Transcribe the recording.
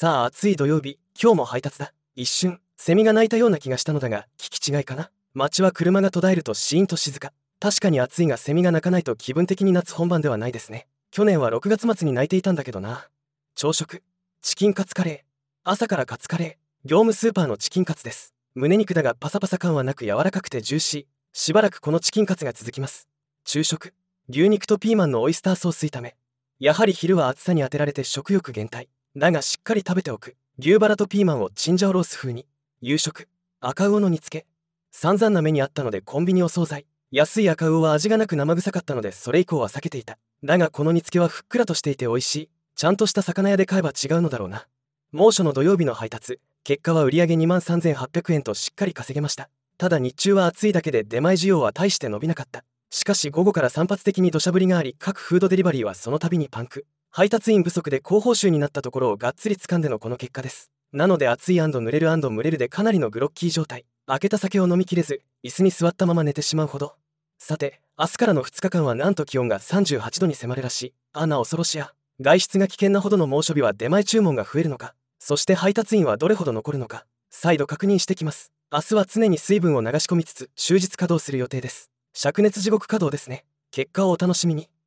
さあ暑い土曜日、今日も配達だ。一瞬、セミが鳴いたような気がしたのだが、聞き違いかな。街は車が途絶えるとシーンと静か。確かに暑いがセミが鳴かないと気分的に夏本番ではないですね。去年は6月末に鳴いていたんだけどな。朝食、チキンカツカレー。朝からカツカレー。業務スーパーのチキンカツです。胸肉だがパサパサ感はなく柔らかくてジューシー。しばらくこのチキンカツが続きます。昼食、牛肉とピーマンのオイスターソース炒め。やはり昼は暑さに当てられて食欲減退。だがしっかり食べておく。牛バラとピーマンをチンジャオロース風に。夕食、赤魚の煮付け。散々な目にあったのでコンビニお惣菜。安い赤魚は味がなく生臭かったのでそれ以降は避けていた。だがこの煮付けはふっくらとしていて美味しい。ちゃんとした魚屋で買えば違うのだろうな。猛暑の土曜日の配達、結果は売上23,800円としっかり稼げました。ただ日中は暑いだけで出前需要は大して伸びなかった。しかし午後から散発的に土砂降りがあり、各フードデリバリーはその度にパンク。配達員不足で高報酬になったところをがっつり掴んでのこの結果です。なので暑い濡れる蒸れるでかなりのグロッキー状態。開けた酒を飲みきれず、椅子に座ったまま寝てしまうほど。さて、明日からの2日間はなんと気温が38度に迫るらしい。恐ろしや。外出が危険なほどの猛暑日は出前注文が増えるのか。そして配達員はどれほど残るのか。再度確認してきます。明日は常に水分を流し込みつつ終日稼働する予定です。灼熱地獄稼働ですね。結果をお楽しみに。